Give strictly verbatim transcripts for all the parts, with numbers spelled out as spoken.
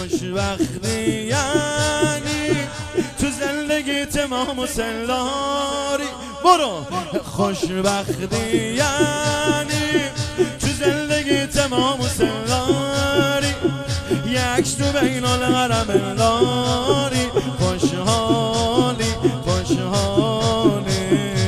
خوشبختی یعنی تو زندگی تمام و سلاری. برو. خوشبختی یعنی تو زندگی تمام و سلاری، یک تو بین الحرم داری. خوشحالی خوشحالی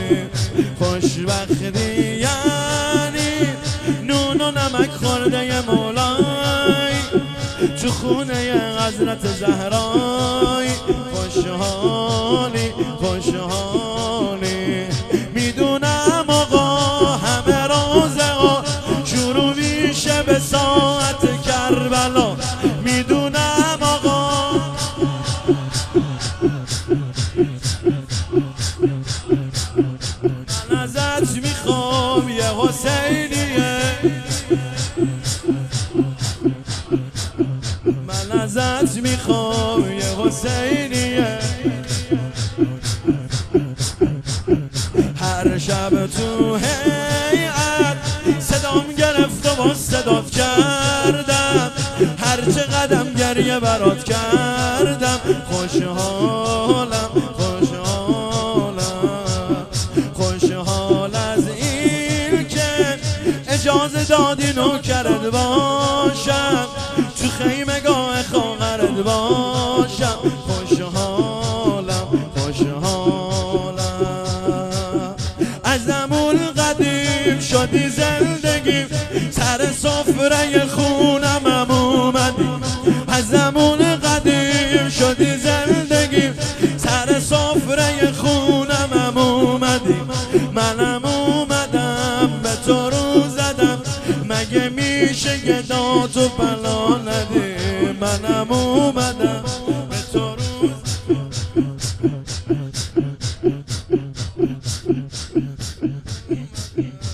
خوشبختی یعنی نون و نمک خورده مولای تو خونه حضرت زهرای. خوشحالی خوشحالی میدونم آقا همه رازه ها شروع میشه به ساعت کربلا. میدونم آقا من ازت میخوام یه حسینیه، من ازت میخوام یه حسینیه. هر شب تو هیئت صدام گرفت و باز صدات کردم، هر چه قدم گریه برات کردم. خوشحالم خوشحالم خوشحال از این که اجازه دادی نوکرت باشم، تو خیمگاه خواهرت باشم. خوشحالم خوشحالم از زمان قدیم شدی زندگی، سر سفره خونمم اومدی. از زمان قدیم شدی زندگی، سر سفره خونمم اومدی. منم اومدم به تو رو زدم، مگه میشه یه داد و بلا ندی. منم اومدم به تو رو